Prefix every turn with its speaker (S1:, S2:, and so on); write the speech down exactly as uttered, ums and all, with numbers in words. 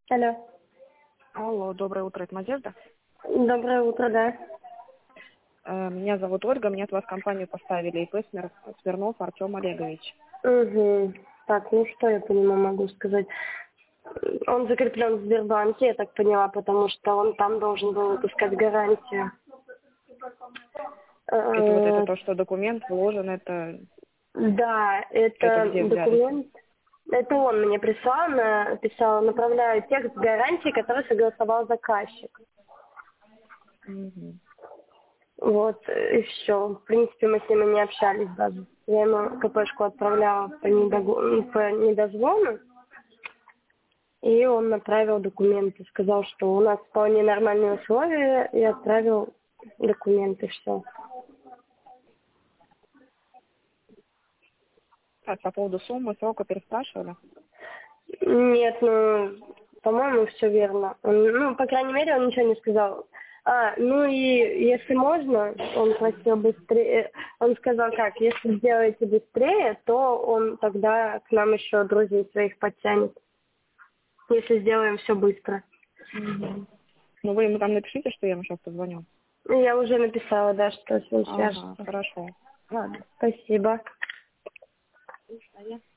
S1: Алло.
S2: Алло, доброе утро, это Надежда.
S1: Доброе утро, да.
S2: Э, Меня зовут Ольга, мне от вас компанию поставили ИП Смир- Смирнов Артем Олегович.
S1: Угу. Так, ну что я по нему могу сказать? Он закреплен в Сбербанке, я так поняла, потому что он там должен был выпускать гарантию.
S2: Это вот это
S1: Э,
S2: то, что документ вложен, это,
S1: Да,
S2: это
S1: это
S2: где взялись?
S1: документ. Это он мне прислал, написал, направляю текст гарантии, который согласовал заказчик.
S2: Мгм.
S1: Вот, и все. В принципе, мы с ним и не общались даже. Я ему КПшку отправляла по, недогу- по недозвону, и он направил документы. Сказал, что у нас вполне нормальные условия, и отправил документы, все.
S2: Так, по поводу суммы, срока переспрашивали?
S1: Нет, ну, по-моему, все верно. Он, ну, по крайней мере, он ничего не сказал. А, ну и если можно, он просил быстрее, он сказал как, если сделаете быстрее, то он тогда к нам еще друзей своих подтянет, если сделаем все быстро.
S2: Мгм. Ну, вы ему там напишите, что я ему сейчас позвоню.
S1: Ну, я уже написала, да, что с ним
S2: Ага,
S1: свяжется.
S2: хорошо.
S1: Ладно, спасибо.